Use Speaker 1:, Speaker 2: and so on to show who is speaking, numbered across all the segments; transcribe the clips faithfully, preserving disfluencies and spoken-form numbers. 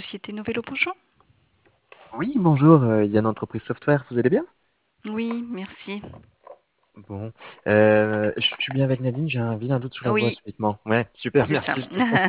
Speaker 1: société Novello, bonjour.
Speaker 2: Oui, bonjour, euh, Yann Entreprise Software, vous allez bien?
Speaker 1: Oui, merci.
Speaker 2: Bon, euh, je je suis bien avec Nadine, j'ai un vilain doute sur la voix
Speaker 1: Oui,
Speaker 2: subitement. Ouais, super,
Speaker 1: c'est ça.
Speaker 2: merci.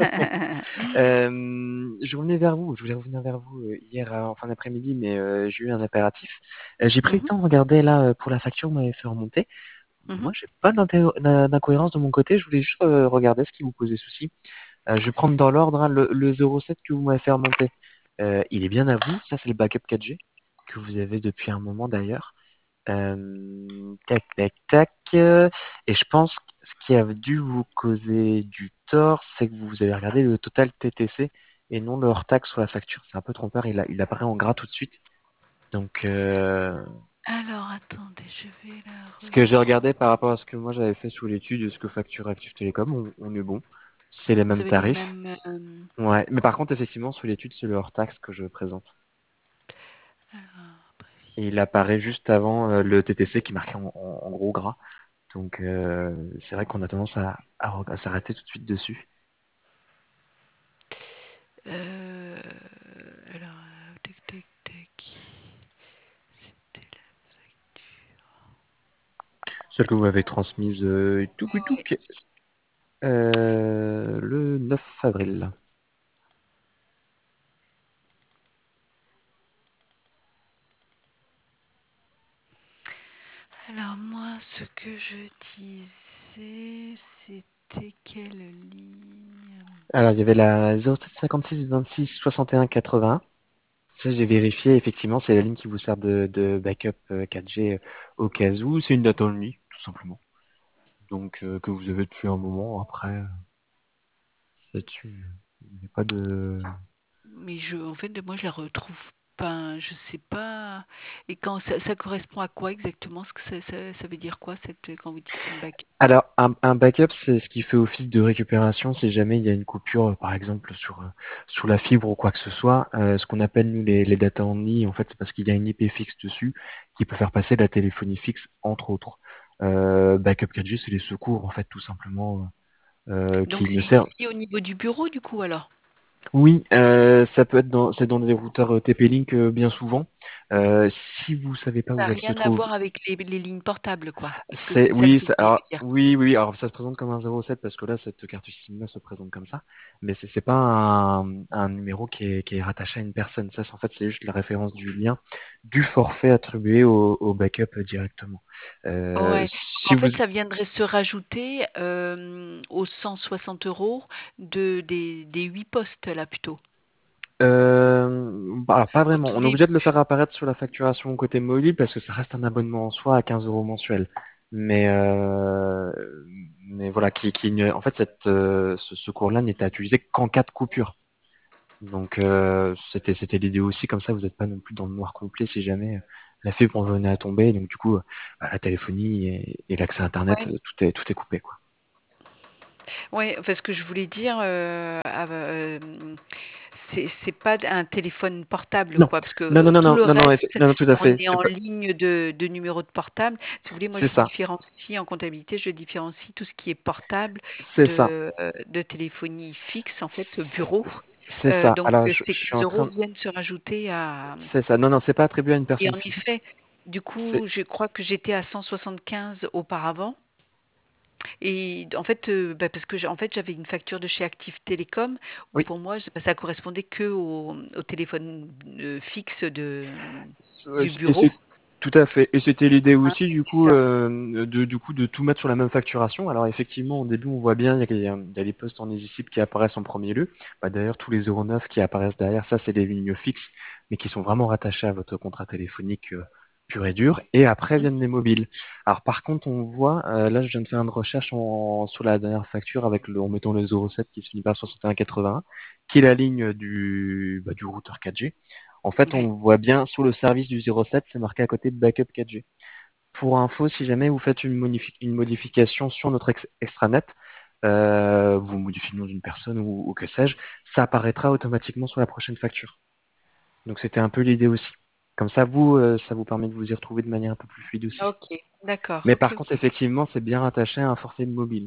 Speaker 2: Euh, je revenais vers vous, je voulais revenir vers vous euh, hier euh, en fin d'après-midi, mais euh, j'ai eu un impératif. Euh, j'ai pris le
Speaker 1: Mhm,
Speaker 2: temps de regarder là euh, pour la facture, vous m'avez fait remonter.
Speaker 1: mhm.
Speaker 2: Moi, j'ai pas d'inter- d'in- d'incohérence de mon côté, je voulais juste euh, regarder ce qui vous posait souci. Euh, je vais prendre dans l'ordre hein, le, le zéro sept que vous m'avez fait remonter. Euh, il est bien à vous, ça c'est le backup quatre G que vous avez depuis un moment d'ailleurs. Euh, tac, tac, tac. euh, Et je pense que ce qui a dû vous causer du tort, c'est que vous avez regardé le total T T C et non le hors-taxe sur la facture. C'est un peu trompeur, il, a- il apparaît en gras tout de suite. Donc, euh,
Speaker 1: Alors, attendez, je vais la
Speaker 2: ce que j'ai
Speaker 1: reprendre.
Speaker 2: regardé par rapport à ce que moi j'avais fait sous l'étude, ce que facture Active Télécom, on, on est bon. C'est les
Speaker 1: Vous
Speaker 2: mêmes
Speaker 1: avez les
Speaker 2: tarifs.
Speaker 1: mêmes... euh,
Speaker 2: Ouais, mais par contre, effectivement, sous l'étude, c'est le hors-taxe que je présente.
Speaker 1: alors,
Speaker 2: Et il apparaît juste avant euh, le T T C qui est marqué en, en- en gros gras. Donc euh, c'est vrai qu'on a tendance à, à, à s'arrêter tout de suite dessus.
Speaker 1: euh, alors, euh, tac, tac, tac. C'était la facture.
Speaker 2: Celle que vous m'avez transmise euh, touc,
Speaker 1: Ouais.
Speaker 2: touc, euh, le neuf avril.
Speaker 1: Alors, moi, ce que je disais, c'était quelle ligne?
Speaker 2: Alors il y avait la zéro sept cinquante-six vingt-six soixante et un quatre-vingts. Ça j'ai vérifié, effectivement c'est la ligne qui vous sert de, de backup euh, quatre G euh, au cas où. C'est une data only, tout simplement. Donc euh, que vous avez depuis un moment. Après, euh, là-dessus, il n'y a pas de...
Speaker 1: Mais je, en fait, moi, je la retrouve pas. Je sais pas. Et quand ça, ça correspond à quoi exactement? Ce que ça, ça, ça veut dire quoi cette, quand vous dites une backup?
Speaker 2: Alors, un, un backup, c'est ce qui fait office de récupération si jamais il y a une coupure, euh, par exemple, sur, euh, sur la fibre ou quoi que ce soit. Euh, ce qu'on appelle, nous, les, les data only, en fait, c'est parce qu'il y a une I P fixe dessus qui peut faire passer la téléphonie fixe, entre autres. Euh, backup quatre G, c'est les secours, en fait, tout simplement, euh,
Speaker 1: Donc
Speaker 2: qui ne
Speaker 1: c'est
Speaker 2: servent.
Speaker 1: ici au niveau du bureau, du coup, alors?
Speaker 2: Oui, euh, ça peut être dans, c'est dans des routeurs euh, T P-Link euh, bien souvent. Euh, si vous savez pas
Speaker 1: Ça
Speaker 2: où
Speaker 1: n'a
Speaker 2: elle se
Speaker 1: rien à
Speaker 2: trouve,
Speaker 1: voir avec les, les lignes portables, quoi. Parce que
Speaker 2: c'est
Speaker 1: c'est ça que
Speaker 2: oui,
Speaker 1: vous
Speaker 2: c'est-
Speaker 1: vouliez
Speaker 2: alors
Speaker 1: dire.
Speaker 2: oui, oui, oui, alors ça se présente comme un zéro sept parce que là cette carte SIM là se présente comme ça, mais c'est c'est pas un, un numéro qui est, qui est rattaché à une personne. Ça, c'est- en fait, c'est juste la référence du lien du forfait attribué au, au backup directement. Euh,
Speaker 1: Ouais.
Speaker 2: si
Speaker 1: En
Speaker 2: vous
Speaker 1: fait, ça viendrait se rajouter euh, aux cent soixante euros de, des, des huit postes, là, plutôt,
Speaker 2: euh, bah, alors pas
Speaker 1: au
Speaker 2: vraiment,
Speaker 1: tout
Speaker 2: on est obligé de le
Speaker 1: début.
Speaker 2: faire apparaître sur la facturation côté mobile parce que ça reste un abonnement en soi à quinze euros mensuel. Mais euh, mais voilà, qui, qui ne- en fait cette euh, ce secours-là n'est à utiliser qu'en cas de coupure. Donc euh, c'était c'était l'idée aussi, comme ça vous n'êtes pas non plus dans le noir complet si jamais euh, la fibre en venait à tomber. Donc du coup, euh, bah, la téléphonie et, et l'accès Internet,
Speaker 1: Ouais.
Speaker 2: euh, tout est tout est coupé quoi.
Speaker 1: Ouais, enfin, ce que je voulais dire, euh, ah, bah, euh, c'est c'est pas un téléphone portable,
Speaker 2: Non,
Speaker 1: quoi, parce
Speaker 2: non,
Speaker 1: que
Speaker 2: non, non,
Speaker 1: tout
Speaker 2: non,
Speaker 1: le
Speaker 2: non, non, effe-
Speaker 1: reste,
Speaker 2: non, non, tout à
Speaker 1: on
Speaker 2: fait.
Speaker 1: est
Speaker 2: C'est
Speaker 1: en
Speaker 2: pas,
Speaker 1: ligne de, de numéro de portable. Si vous voulez, moi,
Speaker 2: c'est
Speaker 1: je
Speaker 2: ça,
Speaker 1: différencie en comptabilité, je différencie tout ce qui est portable
Speaker 2: c'est ça,
Speaker 1: de, euh, de téléphonie fixe, en fait, bureau.
Speaker 2: c'est
Speaker 1: Euh,
Speaker 2: ça.
Speaker 1: donc,
Speaker 2: Alors
Speaker 1: euh,
Speaker 2: je,
Speaker 1: ces
Speaker 2: je suis
Speaker 1: quinze
Speaker 2: en
Speaker 1: euros
Speaker 2: train,
Speaker 1: viennent se rajouter à.
Speaker 2: c'est ça. Non, non, c'est pas attribué à une
Speaker 1: Et
Speaker 2: personne
Speaker 1: en
Speaker 2: physique.
Speaker 1: effet, du
Speaker 2: C'est
Speaker 1: coup, je crois que j'étais à cent soixante-quinze auparavant. Et en fait, heu, bah, parce que j'ai en fait, j'avais une facture de chez Active Télécom où
Speaker 2: oui.
Speaker 1: pour moi, j bah, ça correspondait qu'au au téléphone, heu, fixe de, mmh,
Speaker 2: Ouais,
Speaker 1: du
Speaker 2: c- Et
Speaker 1: bureau,
Speaker 2: c'est tout à fait. Et c'était l'idée
Speaker 1: hein,
Speaker 2: aussi du
Speaker 1: c'était
Speaker 2: coup
Speaker 1: ça.
Speaker 2: euh, de du coup de tout mettre sur la même facturation. Alors effectivement au début on voit bien il y a, il y a les postes en Easy S I P qui apparaissent en premier lieu. Bah, d'ailleurs tous les zéro neuf qui apparaissent derrière ça c'est des lignes fixes mais qui sont vraiment rattachées à votre contrat téléphonique euh, pur et dur. Et après
Speaker 1: Mmh.
Speaker 2: viennent les mobiles. Alors par contre on voit euh, là je viens de faire une recherche en, sur la dernière facture avec le en mettant le zéro sept qui se finit par soixante et un quatre-vingt-un qui est la ligne du bah, du routeur quatre G. En fait,
Speaker 1: Ouais.
Speaker 2: on voit bien sur le service du zéro sept, c'est marqué à côté de backup quatre G. Pour info, si jamais vous faites une, modifi- une modification sur notre ex- extranet, euh, vous modifiez le nom d'une personne ou, ou que sais-je, ça apparaîtra automatiquement sur la prochaine facture. Donc c'était un peu l'idée aussi. Comme ça, vous, euh, ça vous permet de vous y retrouver de manière un peu plus fluide aussi.
Speaker 1: OK, d'accord,
Speaker 2: Mais
Speaker 1: OK,
Speaker 2: par contre,
Speaker 1: OK.
Speaker 2: effectivement, c'est bien rattaché à un forfait mobile.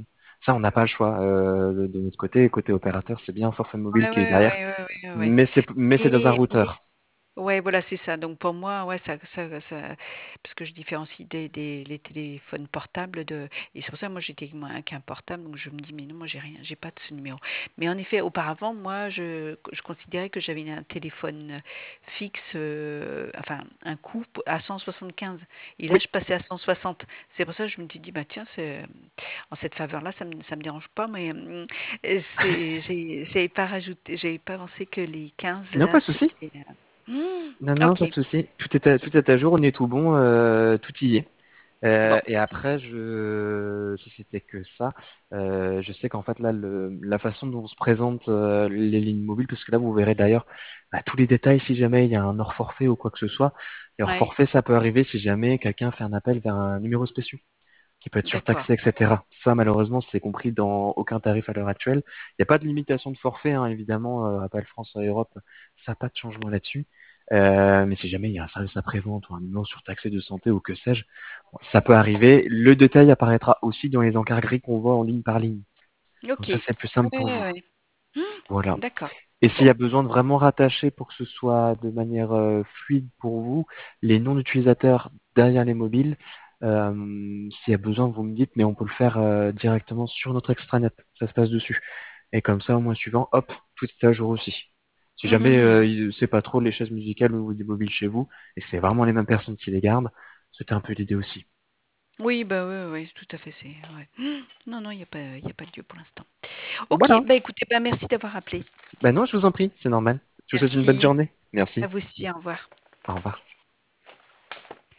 Speaker 2: Ça, on n'a pas le choix. Euh, de, de notre côté, côté opérateur, c'est bien un forfait mobile
Speaker 1: Ouais,
Speaker 2: qui est
Speaker 1: ouais,
Speaker 2: derrière,
Speaker 1: ouais, ouais, ouais, ouais, ouais.
Speaker 2: mais c'est mais c'est dans un
Speaker 1: Mais, mais
Speaker 2: routeur.
Speaker 1: ouais, voilà, c'est ça. Donc pour moi, ouais, ça, ça, ça, parce que je différencie des, des les téléphones portables de, et c'est pour ça, moi, j'étais avec moi avec un portable, donc je me dis, mais non, moi, j'ai rien, j'ai pas de ce numéro. Mais en effet, auparavant, moi, je, je considérais que j'avais un téléphone fixe, euh, enfin, un coup à cent soixante-quinze. Et là,
Speaker 2: Oui.
Speaker 1: je passais à cent soixante. C'est pour ça que je me suis dit, bah tiens, c'est, en cette faveur-là, ça me, ça me dérange pas, mais hum, c'est, j'ai, j'ai pas rajouté, j'ai pas pensé que les quinze
Speaker 2: Non, pas
Speaker 1: là,
Speaker 2: de souci.
Speaker 1: c'était. Hmm,
Speaker 2: Non, non, pas
Speaker 1: ok,
Speaker 2: de souci. Tout est à, tout est à jour, on est tout bon, euh, tout y est. Euh,
Speaker 1: bon,
Speaker 2: et après, je, si c'était que ça, euh, je sais qu'en fait là, le, la façon dont on se présente euh, les lignes mobiles, parce que là, vous verrez d'ailleurs bah, tous les détails si jamais il y a un hors forfait ou quoi que ce soit. Et hors
Speaker 1: ouais,
Speaker 2: forfait, ça peut arriver si jamais quelqu'un fait un appel vers un numéro spécial qui peut être
Speaker 1: d'accord,
Speaker 2: surtaxé, et cetera. Ça, malheureusement, c'est compris dans aucun tarif à l'heure actuelle. Il n'y a pas de limitation de forfait, hein, évidemment, euh, Appel France et Europe, ça n'a pas de changement là-dessus. Euh, mais si jamais il y a un service après-vente ou un numéro surtaxé de santé ou que sais-je, bon, ça peut arriver. Le détail apparaîtra aussi dans les encarts gris qu'on voit en ligne par ligne. Comme
Speaker 1: ok,
Speaker 2: ça, c'est plus simple
Speaker 1: ouais,
Speaker 2: pour vous.
Speaker 1: ouais, ouais. Hmm,
Speaker 2: Voilà.
Speaker 1: d'accord,
Speaker 2: Et s'il
Speaker 1: bon,
Speaker 2: y a besoin de vraiment rattacher pour que ce soit de manière euh, fluide pour vous, les noms d'utilisateurs derrière les mobiles, euh, s'il y a besoin, vous me dites, mais on peut le faire euh, directement sur notre extranet. Ça se passe dessus. Et comme ça, au mois suivant, hop, tout est à jour aussi. Si
Speaker 1: Mhm,
Speaker 2: jamais
Speaker 1: mhm.
Speaker 2: euh, il- c'est pas trop les chaises musicales ou des mobiles chez vous, et que c'est vraiment les mêmes personnes qui les gardent, c'était un peu l'idée aussi.
Speaker 1: Oui, bah ouais, ouais, tout à fait, c'est, ouais. Hmm, non, non, il n'y a pas, il y a pas de lieu pour l'instant. Ok,
Speaker 2: Voilà.
Speaker 1: bah écoutez, bah merci d'avoir appelé.
Speaker 2: Ben non, je vous en prie, c'est normal. Je vous souhaite une bonne
Speaker 1: Merci,
Speaker 2: journée.
Speaker 1: à
Speaker 2: Merci.
Speaker 1: vous aussi, au revoir.
Speaker 2: Au revoir.